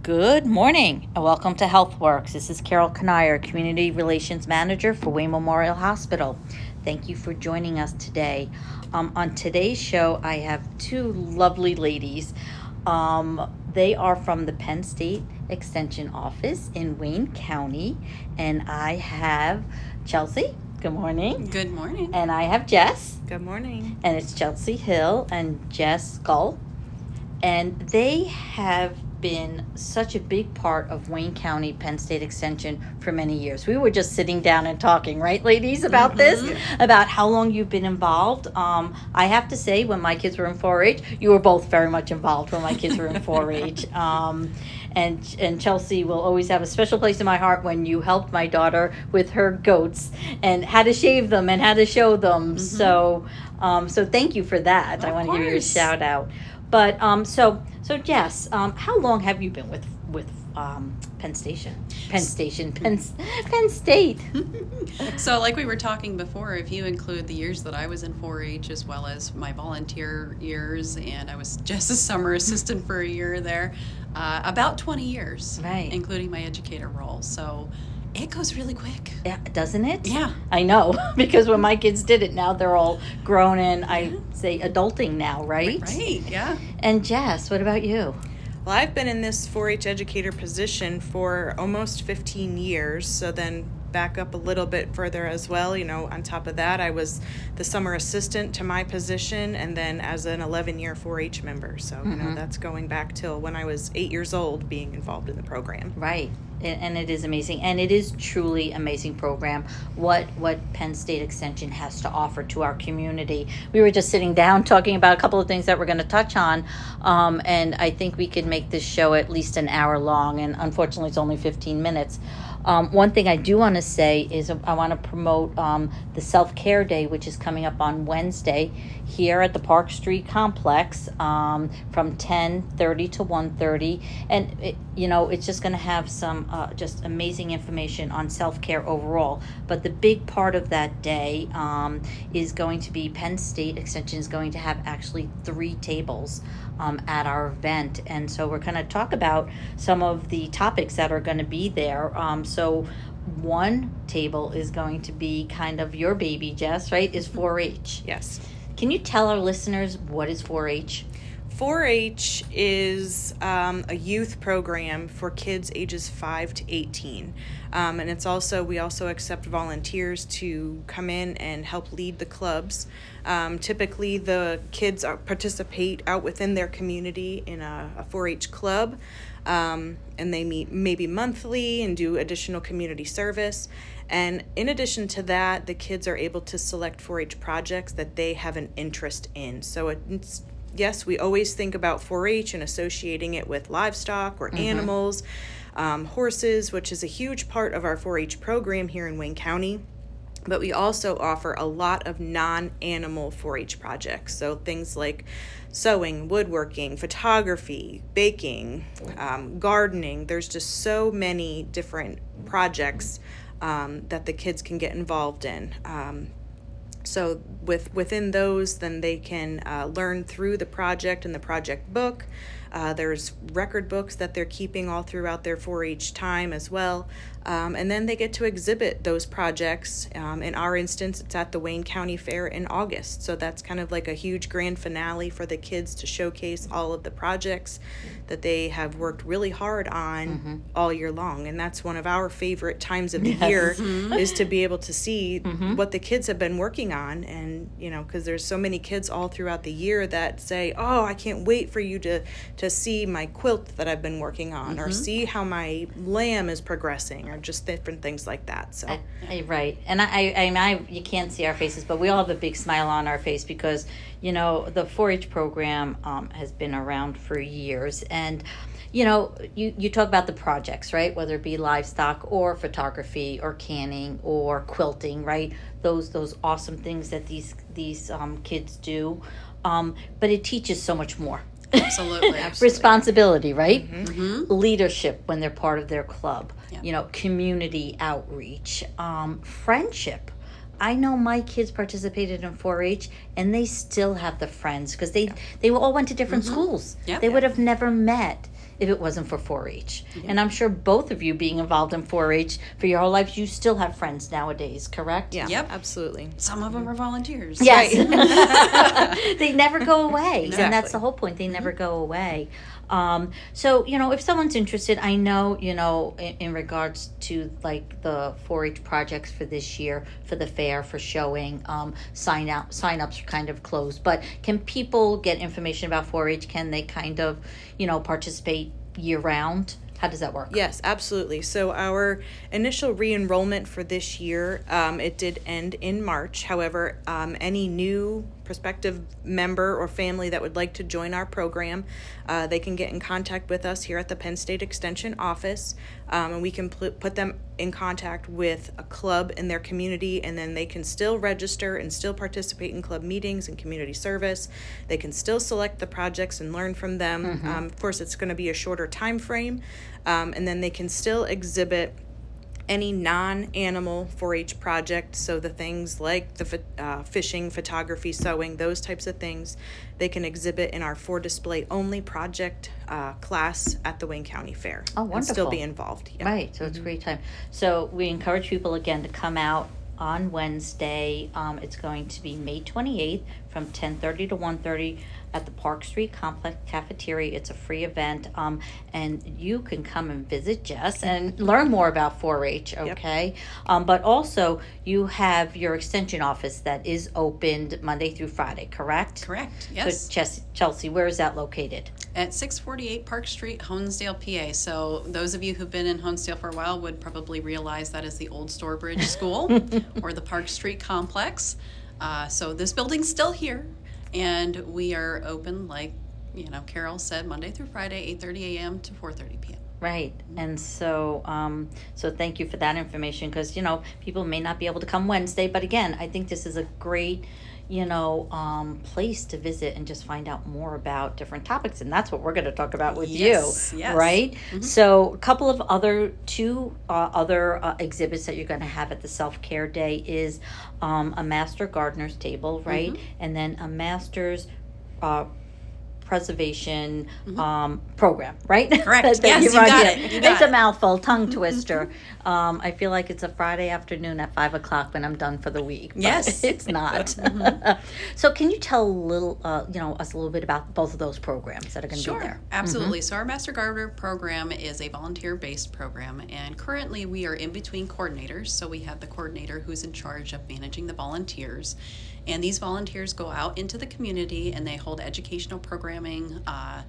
Good morning and welcome to HealthWorks. This is Carol Kanier, Community Relations Manager for Wayne Memorial Hospital. Thank you for joining us today. On today's show, I have two lovely ladies. They are from the Penn State Extension Office in Wayne County, and I have Chelsea. Good morning. Good morning. And I have Jess. Good morning. And it's Chelsea Hill and Jess Gull. And they have been such a big part of Wayne County Penn State Extension for many years. We were just sitting down and talking, right, ladies, about this, about how long you've been involved. I have to say, when my kids were in 4-H, you were both very much involved when my kids were in 4-H. And Chelsea will always have a special place in my heart when you helped my daughter with her goats and how to shave them and how to show them. So thank you for that. I want to give you a shout out. But so Jess, how long have you been with Penn State? So like we were talking before, if you include the years that I was in 4-H as well as my volunteer years, and I was just a summer assistant for a year there, about 20 years, right, including my educator role. So it goes really quick. Yeah, doesn't it? Yeah. I know, because when my kids did it, now they're all grown and I say adulting now, right? Right, yeah. And Jess, what about you? Well, I've been in this 4-H educator position for almost 15 years, so then back up a little bit further as well. On top of that, I was the summer assistant to my position, and then as an 11-year 4-H member. So, that's going back till when I was 8 years old being involved in the program. Right. And it is amazing. And it is truly amazing program, what Penn State Extension has to offer to our community. We were just sitting down talking about a couple of things that we're going to touch on. And I think we could make this show at least an hour long. And unfortunately, it's only 15 minutes. One thing I do want to say is I want to promote the Self-Care Day, which is coming up on Wednesday here at the Park Street Complex from 10:30 to 1:30. And, it's just going to have some just amazing information on self-care overall. But the big part of that day is going to be Penn State Extension is going to have actually 3 tables at our event. And so we're going to talk about some of the topics that are going to be there. So one table is going to be kind of your baby, Jess, right, is 4-H. Yes. Can you tell our listeners what is 4-H? 4-H is a youth program for kids ages 5 to 18. And we also accept volunteers to come in and help lead the clubs. Typically, the kids participate out within their community in a 4-H club, and they meet maybe monthly and do additional community service. And in addition to that, the kids are able to select 4-H projects that they have an interest in. So yes, we always think about 4-H and associating it with livestock or animals, horses, which is a huge part of our 4-H program here in Wayne County. But we also offer a lot of non-animal 4-H projects. So things like sewing, woodworking, photography, baking, gardening. There's just so many different projects that the kids can get involved in. So within those, then they can learn through the project and the project book. There's record books that they're keeping all throughout their 4-H time as well. And then they get to exhibit those projects. In our instance, it's at the Wayne County Fair in August. So that's kind of like a huge grand finale for the kids to showcase all of the projects that they have worked really hard on all year long. And that's one of our favorite times of the year is to be able to see what the kids have been working on. And, because there's so many kids all throughout the year that say, oh, I can't wait for you to see my quilt that I've been working on or see how my lamb is progressing or just different things like that. So right. And I you can't see our faces, but we all have a big smile on our face because, the 4-H program has been around for years. And, you talk about the projects, right? Whether it be livestock or photography or canning or quilting, right? Those awesome things that these kids do. But it teaches so much more. Absolutely. Responsibility, right? Leadership when they're part of their club. Community outreach, friendship. I know my kids participated in 4-H and they still have the friends because they all went to different schools. Yep. They would have never met if it wasn't for 4-H. And I'm sure both of you being involved in 4-H for your whole lives, you still have friends nowadays, correct? Yeah, Yep. absolutely. Some of them are volunteers. Yes. They never go away. And that's Exactly. the whole point. They never go away. So, if someone's interested, I know, in regards to like the 4-H projects for this year, for the fair, for showing, sign-ups are kind of closed. But can people get information about 4-H? Can they kind of, participate year-round? How does that work? Yes, absolutely. So our initial re-enrollment for this year, it did end in March. However, any new prospective member or family that would like to join our program, they can get in contact with us here at the Penn State Extension office, and we can put them in contact with a club in their community, and then they can still register and still participate in club meetings and community service. They can still select the projects and learn from them. Of course, it's going to be a shorter time frame, and then they can still exhibit any non-animal 4-H project, so the things like the fishing, photography, sewing, those types of things, they can exhibit in our for display only project class at the Wayne County Fair. Oh, wonderful. And still be involved. Yeah. Right, so it's a great time. So we encourage people again to come out on Wednesday. It's going to be May 28th from 10:30 to 1:30 at the Park Street Complex Cafeteria. It's a free event, and you can come and visit Jess and learn more about 4-H, okay? But also, you have your extension office that is opened Monday through Friday, correct? Correct, yes. So, Chelsea, where is that located? At 648 Park Street, Honesdale, PA. So those of you who've been in Honesdale for a while would probably realize that is the old Storebridge School or the Park Street Complex. So this building's still here, and we are open, like Carol said, Monday through Friday, 8:30 a.m. to 4:30 p.m. Right, and so thank you for that information, because people may not be able to come Wednesday, but again, I think this is a great place to visit and just find out more about different topics, and that's what we're going to talk about with you, right? So a couple of two other exhibits that you're going to have at the self-care day is a master gardener's table, right? And then a master's preservation program, right? Correct. Yes, you got it. It's a mouthful, tongue twister. I feel like it's a Friday afternoon at 5:00 when I'm done for the week. But yes, it's not. So, can you tell us a little bit about both of those programs that are going to be there? Sure, absolutely. So, our Master Gardener program is a volunteer-based program, and currently we are in between coordinators. So, we have the coordinator who's in charge of managing the volunteers. And these volunteers go out into the community and they hold educational programming.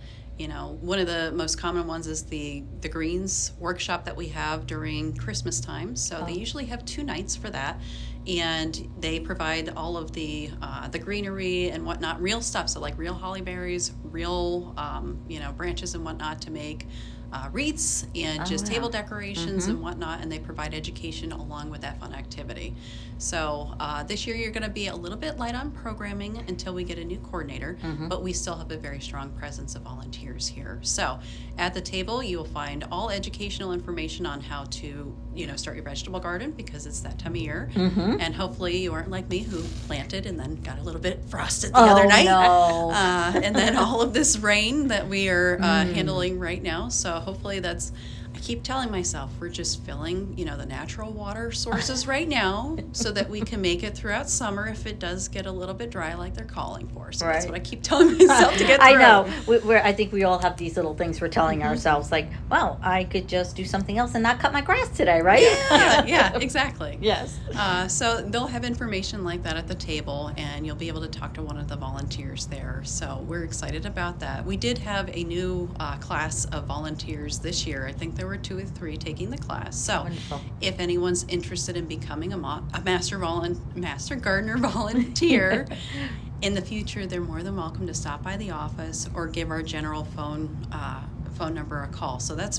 One of the most common ones is the Greens workshop that we have during Christmas time. So they usually have 2 nights for that. And they provide all of the greenery and whatnot, real stuff. So like real holly berries, real, branches and whatnot to make wreaths and just table decorations and whatnot, and they provide education along with that fun activity. So this year you're going to be a little bit light on programming until we get a new coordinator, but we still have a very strong presence of volunteers here. So at the table you will find all educational information on how to start your vegetable garden, because it's that time of year, and hopefully you aren't like me who planted and then got a little bit frosted the other night. No. And then all of this rain that we are handling right now. So hopefully I keep telling myself we're just filling, the natural water sources right now so that we can make it throughout summer if it does get a little bit dry like they're calling for. So that's what I keep telling myself to get through. I know. I think we all have these little things we're telling ourselves, like, well, I could just do something else and not cut my grass today, right? Yeah, exactly. Yes. So they'll have information like that at the table, and you'll be able to talk to one of the volunteers there. So we're excited about that. We did have a new class of volunteers this year. I think there were 2 or 3 taking the class. So Wonderful. If anyone's interested in becoming a master gardener volunteer, in the future, they're more than welcome to stop by the office or give our general phone number a call. So that's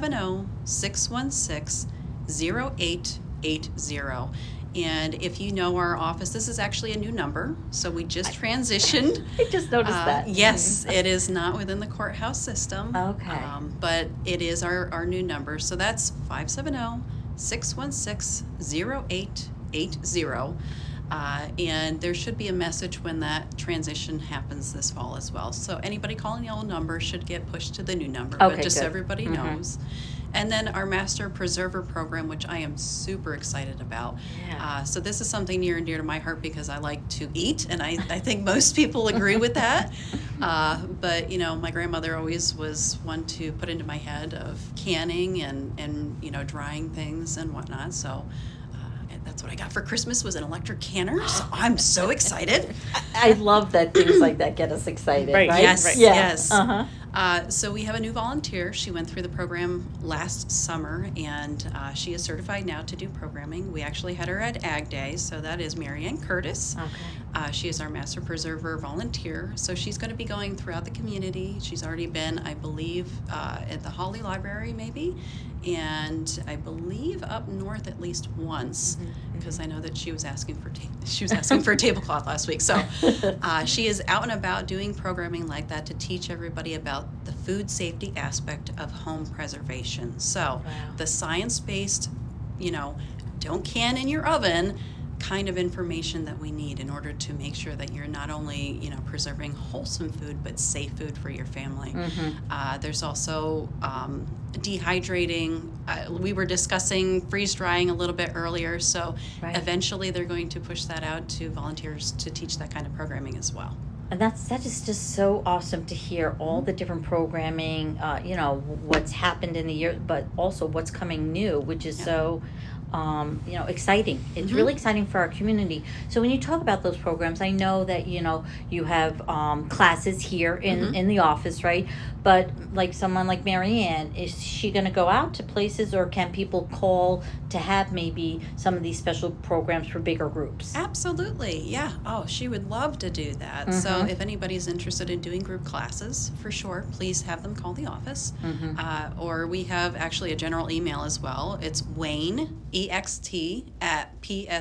570-616-0880. And if you know our office, this is actually a new number, so we just transitioned. I just noticed that. Yes, it is not within the courthouse system. Okay. But it is our new number. So that's 570-616-0880. And there should be a message when that transition happens this fall as well. So anybody calling the old number should get pushed to the new number, Okay, but just so good. everybody knows. And then our Master Preserver program, which I am super excited about. Yeah. So this is something near and dear to my heart because I like to eat, and I think most people agree with that. But, my grandmother always was one to put into my head of canning and drying things and whatnot. So that's what I got for Christmas was an electric canner. So I'm so excited. I love that things like that get us excited, right? Right, Yes, right. yes. Uh-huh. So we have a new volunteer. She went through the program last summer, and she is certified now to do programming. We actually had her at Ag Day, so that is Marianne Curtis. Okay. She is our Master Preserver volunteer, so she's going to be going throughout the community. She's already been, I believe, at the Holly Library maybe, and I believe up north at least once, because I know that she was asking for a tablecloth last week. So she is out and about doing programming like that to teach everybody about the food safety aspect of home preservation. So the science-based, don't can in your oven kind of information that we need in order to make sure that you're not only preserving wholesome food but safe food for your family. There's also dehydrating. We were discussing freeze drying a little bit earlier, so eventually they're going to push that out to volunteers to teach that kind of programming as well. And that is just so awesome to hear all the different programming, what's happened in the year, but also what's coming new, which is so exciting. It's really exciting for our community. So when you talk about those programs, I know that you have classes here in the office, right? But like someone like Marianne, is she going to go out to places, or can people call to have maybe some of these special programs for bigger groups? Absolutely, yeah. Oh, she would love to do that. So if anybody's interested in doing group classes, for sure, please have them call the office. Or we have actually a general email as well. It's Wayne, EXT, at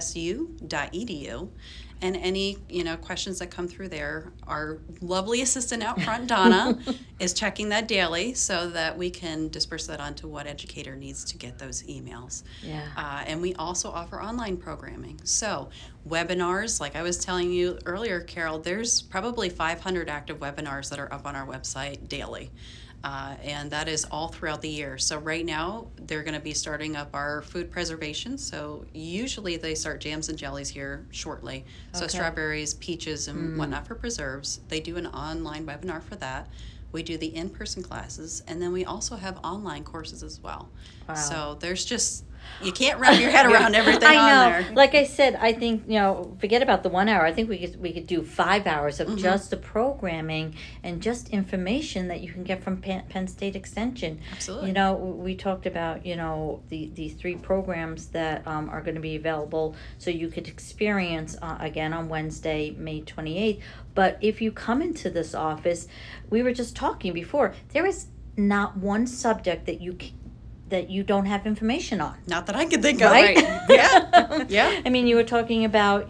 psu.edu. And any questions that come through there, our lovely assistant out front, Donna, is checking that daily so that we can disperse that onto what educator needs to get those emails. And we also offer online programming. So webinars, like I was telling you earlier, Carol, there's probably 500 active webinars that are up on our website daily. And that is all throughout the year. So right now, they're going to be starting up our food preservation. So usually they start jams and jellies here shortly. So strawberries, peaches, and whatnot for preserves. They do an online webinar for that. We do the in-person classes, and then we also have online courses as well. So there's just... You can't wrap your head around everything on there. Like I said, I think, forget about the 1 hour. I think we could do 5 hours of just the programming and just information that you can get from Penn State Extension. Absolutely. We talked about, these 3 programs that are going to be available so you could experience again on Wednesday, May 28th. But if you come into this office, we were just talking before, there is not one subject that you don't have information on. Not that I can think of. Right? Yeah. I mean, you were talking about,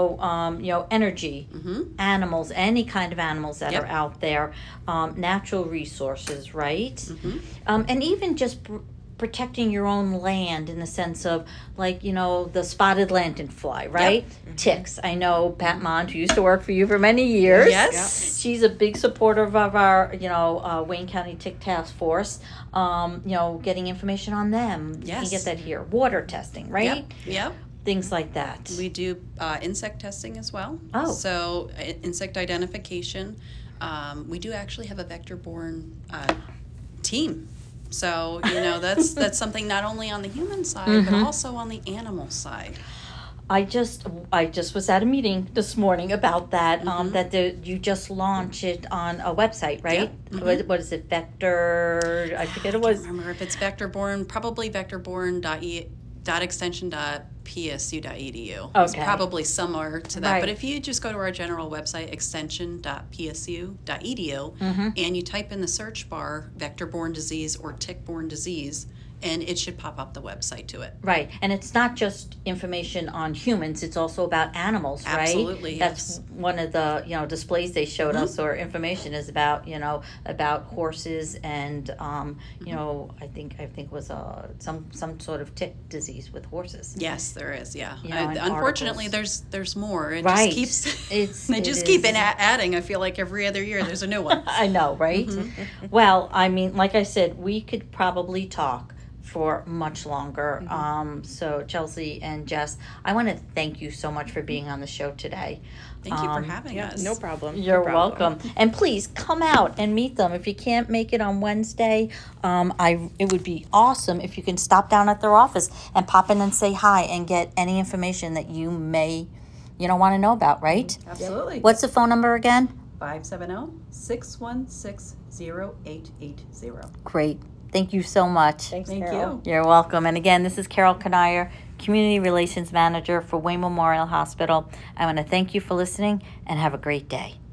energy, animals, any kind of animals that are out there, natural resources, right? And even just protecting your own land in the sense of, like, the spotted lanternfly, right? Ticks. I know Pat Mond, who used to work for you for many years. Yes. She's a big supporter of our, Wayne County Tick Task Force. Getting information on them. Yes. You can get that here. Water testing, right? Yep. Things like that. We do insect testing as well. Oh. So insect identification. We do actually have a vector-borne team. So, that's something not only on the human side, but also on the animal side. I just was at a meeting this morning about that. You just launched it on a website, right? What is it? Vector? I forget it was. I can't remember if it's vector-borne. Probably vectorborne.extension.psu.edu. It's probably similar to that. Right. But if you just go to our general website, extension.psu.edu, and you type in the search bar vector-borne disease or tick-borne disease, and it should pop up the website to it. Right, and it's not just information on humans, it's also about animals, right? Absolutely, That's one of the, displays they showed us, or information is about, about horses and, I think it was some sort of tick disease with horses. Yes, there is. Yeah. And Unfortunately, articles. there's more. It Right. just keeps. It keep is. adding. I feel like every other year there's a new one. I know, right? Well, I mean, like I said, we could probably talk for much longer. So Chelsea and Jess, I want to thank you so much for being on the show today. Thank you for having us. No problem. You're No problem. welcome. And please come out and meet them. If you can't make it on Wednesday, it would be awesome if you can stop down at their office and pop in and say hi and get any information that you may, want to know about, right? Absolutely. What's the phone number again? 570-616-0880. Great. Thank you so much. Thank Carol. you. You're welcome. And again, this is Carol Kanier, Community Relations Manager for Wayne Memorial Hospital. I want to thank you for listening and have a great day.